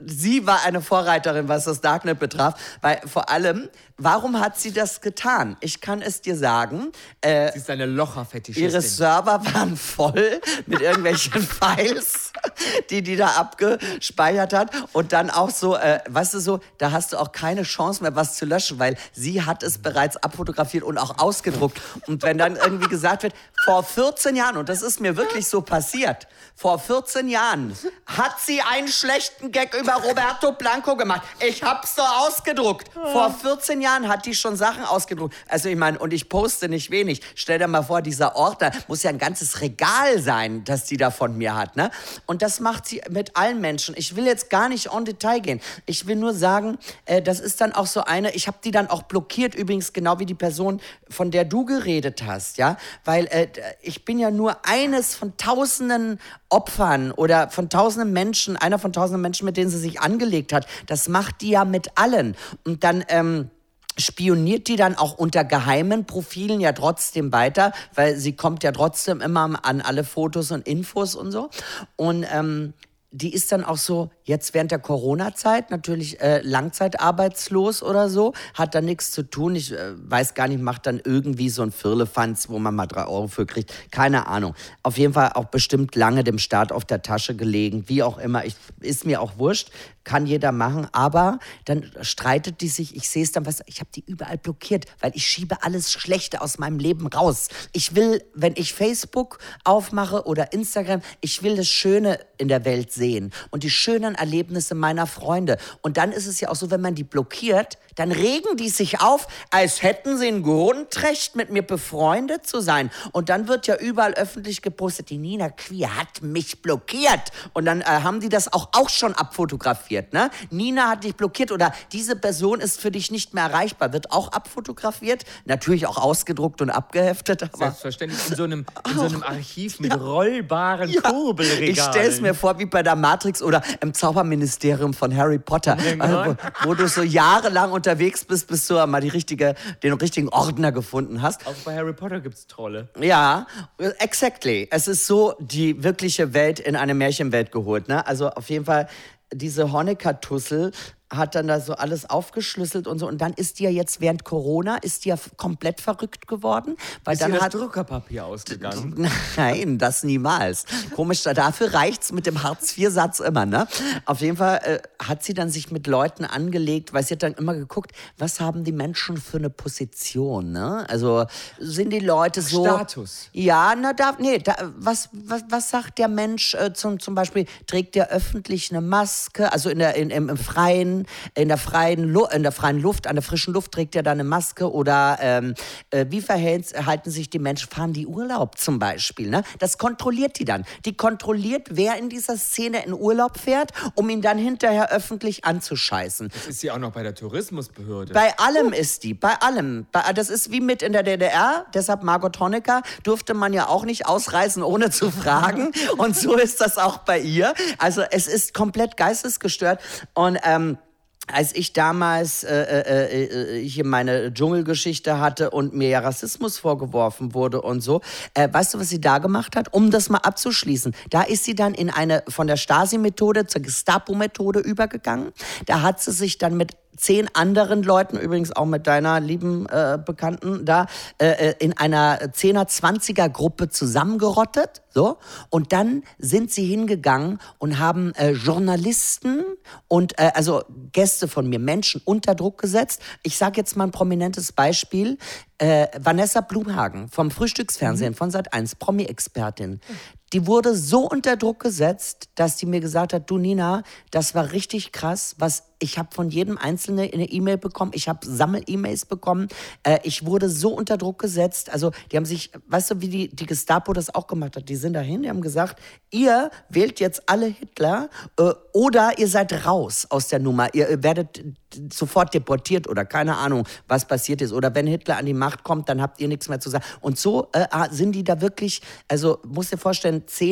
Speaker 3: sie war eine Vorreiterin, was das Darknet betraf, weil vor allem, warum hat sie das getan? Ich kann es dir sagen. Äh,
Speaker 2: sie ist eine Locherfetischistin.
Speaker 3: Ihre Server waren voll mit irgendwelchen Files, die die da abgespeichert hat. Und dann auch so, äh, weißt du so, da hast du auch keine Chance mehr, was zu löschen, weil sie hat es bereits abfotografiert und auch ausgedruckt. Und wenn dann irgendwie gesagt wird, vor vierzehn Jahren, und das ist mir wirklich so passiert, vor vierzehn Jahren hat sie einen schlechten Gag über Roberto Blanco gemacht. Ich hab's doch ausgedruckt. Vor vierzehn Jahren hat die schon Sachen ausgedruckt. Also ich meine, und ich poste nicht wenig. Stell dir mal vor, dieser Ordner muss ja ein ganzes Regal sein, das die da von mir hat, ne? Und das macht sie mit allen Menschen. Ich will jetzt gar nicht en Detail gehen. Ich will nur sagen, äh, das ist dann auch so eine, ich habe die dann auch blockiert, übrigens genau wie die Person, von der du geredet hast, ja? Weil äh, ich bin ja nur eines von tausenden Opfern oder von tausenden Menschen, einer von tausenden Menschen, mit denen sie sich angelegt hat. Das macht die ja mit allen. Und dann ähm, spioniert die dann auch unter geheimen Profilen ja trotzdem weiter, weil sie kommt ja trotzdem immer an alle Fotos und Infos und so. Und ähm, die ist dann auch so, jetzt während der Corona-Zeit natürlich äh, langzeitarbeitslos oder so, hat da nichts zu tun. Ich äh, weiß gar nicht, macht dann irgendwie so ein Firlefanz, wo man mal drei Euro für kriegt. Keine Ahnung. Auf jeden Fall auch bestimmt lange dem Staat auf der Tasche gelegen, wie auch immer. Ich, ist mir auch wurscht, kann jeder machen. Aber dann streitet die sich, ich sehe es dann, was, ich habe die überall blockiert, weil ich schiebe alles Schlechte aus meinem Leben raus. Ich will, wenn ich Facebook aufmache oder Instagram, ich will das Schöne in der Welt sehen. Und die schönen Erlebnisse meiner Freunde. Und dann ist es ja auch so, wenn man die blockiert, dann regen die sich auf, als hätten sie ein Grundrecht, mit mir befreundet zu sein. Und dann wird ja überall öffentlich gepostet, die Nina Queer hat mich blockiert. Und dann äh, haben die das auch, auch schon abfotografiert. Ne? Nina hat dich blockiert oder diese Person ist für dich nicht mehr erreichbar. Wird auch abfotografiert, natürlich auch ausgedruckt und abgeheftet. Aber
Speaker 2: selbstverständlich in so einem, in so einem Archiv mit ja. rollbaren ja. Kurbelregalen.
Speaker 3: Ich stell's mir vor, wie bei der Matrix oder im Zauberministerium von Harry Potter, oh also, wo, wo du so jahrelang unterwegs bist, bis du mal die richtige, den richtigen Ordner gefunden hast.
Speaker 2: Auch bei Harry Potter gibt's Trolle.
Speaker 3: Ja, exactly. Es ist so die wirkliche Welt in eine Märchenwelt geholt. Ne? Also auf jeden Fall diese Honecker-Tussel hat dann da so alles aufgeschlüsselt und so. Und dann ist die ja jetzt während Corona, ist die ja komplett verrückt geworden. Weil
Speaker 2: ist
Speaker 3: dann
Speaker 2: dir das
Speaker 3: hat
Speaker 2: Druckerpapier ausgegangen?
Speaker 3: Nein, das niemals. Komisch, dafür reicht's mit dem Hartz-vier-Satz immer, ne? Auf jeden Fall äh, hat sie dann sich mit Leuten angelegt, weil sie hat dann immer geguckt, was haben die Menschen für eine Position, ne? Also sind die Leute so...
Speaker 2: Status.
Speaker 3: Ja, na, da, nee, da, was, was, was sagt der Mensch äh, zum, zum Beispiel, trägt der öffentlich eine Maske, also in der, in, im, im Freien, in der freien, Lu- in der freien Luft, an der frischen Luft trägt er da eine Maske oder ähm, äh, wie verhalten sich die Menschen, fahren die Urlaub zum Beispiel, ne? Das kontrolliert die dann. Die kontrolliert, wer in dieser Szene in Urlaub fährt, um ihn dann hinterher öffentlich anzuscheißen.
Speaker 2: Jetzt ist sie auch noch bei der Tourismusbehörde.
Speaker 3: Bei allem ist die, bei allem. Bei, das ist wie mit in der D D R, deshalb Margot Honecker durfte man ja auch nicht ausreisen, ohne zu fragen. Und so ist das auch bei ihr. Also es ist komplett geistesgestört und ähm, als ich damals äh, äh, äh, hier meine Dschungelgeschichte hatte und mir ja Rassismus vorgeworfen wurde und so, äh, weißt du, was sie da gemacht hat? Um das mal abzuschließen. Da ist sie dann in eine von der Stasi-Methode zur Gestapo-Methode übergegangen. Da hat sie sich dann mit zehn anderen Leuten, übrigens auch mit deiner lieben äh, Bekannten, da äh, in einer Zehner-Zwanziger-Gruppe zusammengerottet. So. Und dann sind sie hingegangen und haben äh, Journalisten und äh, also Gäste von mir, Menschen unter Druck gesetzt. Ich sage jetzt mal ein prominentes Beispiel. Äh, Vanessa Blumhagen vom Frühstücksfernsehen mhm. von Sat eins, Promi-Expertin. Die wurde so unter Druck gesetzt, dass die mir gesagt hat, du Nina, das war richtig krass, was ich habe von jedem Einzelnen eine E-Mail bekommen, ich habe Sammel-E-Mails bekommen, äh, ich wurde so unter Druck gesetzt, also die haben sich, weißt du, wie die, die Gestapo das auch gemacht hat, die sind dahin, die haben gesagt, ihr wählt jetzt alle Hitler äh, oder ihr seid raus aus der Nummer, ihr werdet sofort deportiert oder keine Ahnung, was passiert ist. Oder wenn Hitler an die Macht kommt, dann habt ihr nichts mehr zu sagen. Und so äh, sind die da wirklich, also musst dir vorstellen, zehn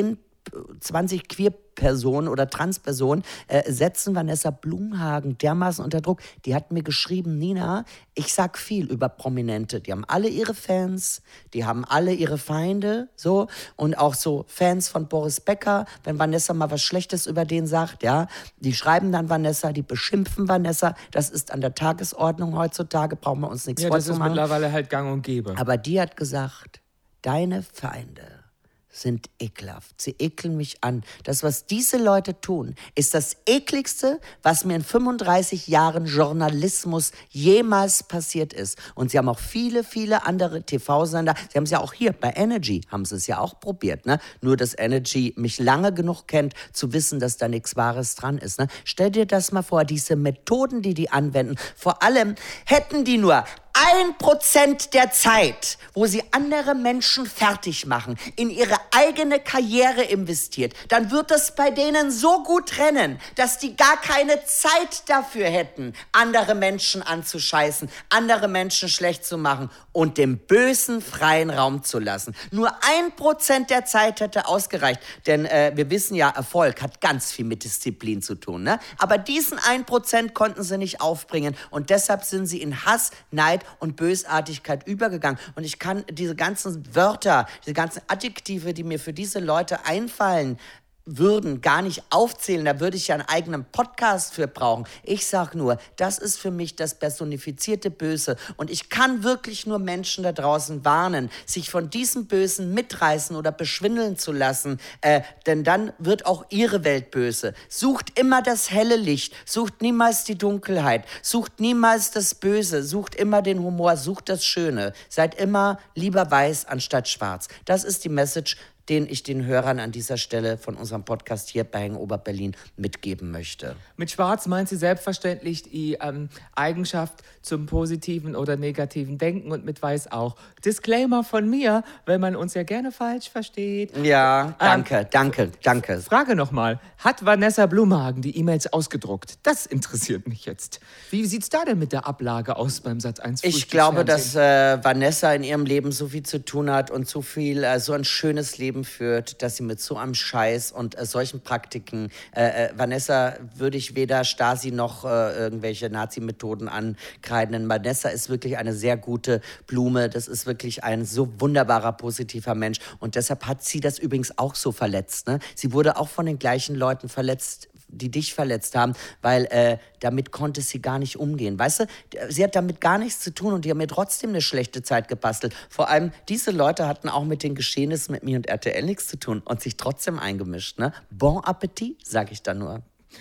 Speaker 3: zwanzig Queer-Personen oder Trans-Personen äh, setzen Vanessa Blumhagen dermaßen unter Druck. Die hat mir geschrieben, Nina, ich sag viel über Prominente. Die haben alle ihre Fans, die haben alle ihre Feinde, so. Und auch so Fans von Boris Becker, wenn Vanessa mal was Schlechtes über den sagt, ja. Die schreiben dann Vanessa, die beschimpfen Vanessa. Das ist an der Tagesordnung heutzutage, brauchen wir uns nichts
Speaker 2: ja, das
Speaker 3: vorzumachen.
Speaker 2: ist mittlerweile halt gang und gäbe.
Speaker 3: Aber die hat gesagt, deine Feinde sind ekelhaft. Sie ekeln mich an. Das, was diese Leute tun, ist das ekligste, was mir in fünfunddreißig Jahren Journalismus jemals passiert ist. Und sie haben auch viele, viele andere T V-Sender. Sie haben es ja auch hier bei Energy, haben sie es ja auch probiert. Ne? Nur, dass Energy mich lange genug kennt, zu wissen, dass da nichts Wahres dran ist. Ne? Stell dir das mal vor, diese Methoden, die die anwenden. Vor allem hätten die nur ein Prozent der Zeit, wo sie andere Menschen fertig machen, in ihre eigene Karriere investiert, dann wird es bei denen so gut rennen, dass die gar keine Zeit dafür hätten, andere Menschen anzuscheißen, andere Menschen schlecht zu machen und dem Bösen freien Raum zu lassen. Nur ein Prozent der Zeit hätte ausgereicht, denn äh, wir wissen ja, Erfolg hat ganz viel mit Disziplin zu tun, ne? Aber diesen ein Prozent konnten sie nicht aufbringen und deshalb sind sie in Hass, Neid und Bösartigkeit übergegangen. Und ich kann diese ganzen Wörter, diese ganzen Adjektive, die mir für diese Leute einfallen würden, gar nicht aufzählen. Da würde ich ja einen eigenen Podcast für brauchen. Ich sag nur, das ist für mich das personifizierte Böse. Und ich kann wirklich nur Menschen da draußen warnen, sich von diesem Bösen mitreißen oder beschwindeln zu lassen. Äh, denn dann wird auch ihre Welt böse. Sucht immer das helle Licht. Sucht niemals die Dunkelheit. Sucht niemals das Böse. Sucht immer den Humor. Sucht das Schöne. Seid immer lieber weiß anstatt schwarz. Das ist die Message, den ich den Hörern an dieser Stelle von unserem Podcast hier bei Hang Ober-Berlin mitgeben möchte.
Speaker 2: Mit Schwarz meint sie selbstverständlich die ähm, Eigenschaft zum positiven oder negativen Denken und mit Weiß auch. Disclaimer von mir, weil man uns ja gerne falsch versteht.
Speaker 3: Ja, danke, ähm, danke, danke.
Speaker 2: Frage nochmal, hat Vanessa Blumhagen die E-Mails ausgedruckt? Das interessiert mich jetzt. Wie sieht's da denn mit der Ablage aus beim Sat eins?
Speaker 3: Ich glaube, dass äh, Vanessa in ihrem Leben so viel zu tun hat und so viel, äh, so ein schönes Leben führt, dass sie mit so einem Scheiß und äh, solchen Praktiken, äh, äh, Vanessa würde ich weder Stasi noch äh, irgendwelche Nazi-Methoden ankreiden, denn Vanessa ist wirklich eine sehr gute Blume, das ist wirklich ein so wunderbarer, positiver Mensch und deshalb hat sie das übrigens auch so verletzt. Ne? Sie wurde auch von den gleichen Leuten verletzt, die dich verletzt haben, weil äh, damit konnte sie gar nicht umgehen. Weißt du, sie hat damit gar nichts zu tun und die haben mir trotzdem eine schlechte Zeit gebastelt. Vor allem, diese Leute hatten auch mit den Geschehnissen mit mir und R T L nichts zu tun und sich trotzdem eingemischt. Ne? Bon Appetit, sag ich da nur.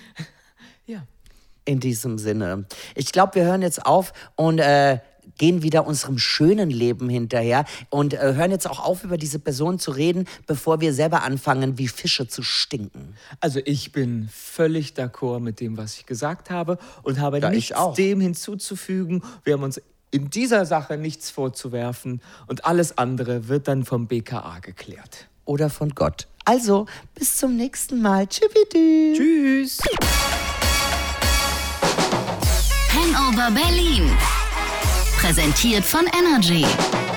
Speaker 2: Ja.
Speaker 3: In diesem Sinne. Ich glaube, wir hören jetzt auf und äh, gehen wieder unserem schönen Leben hinterher und äh, hören jetzt auch auf, über diese Person zu reden, bevor wir selber anfangen, wie Fische zu stinken.
Speaker 2: Also ich bin völlig d'accord mit dem, was ich gesagt habe und habe
Speaker 3: Ja,
Speaker 2: nichts dem hinzuzufügen. Wir haben uns in dieser Sache nichts vorzuwerfen und alles andere wird dann vom B K A geklärt.
Speaker 3: Oder von Gott. Also, bis zum nächsten Mal. Tschüssi.
Speaker 2: Tschüss.
Speaker 1: Hangover Berlin. Präsentiert von Energy.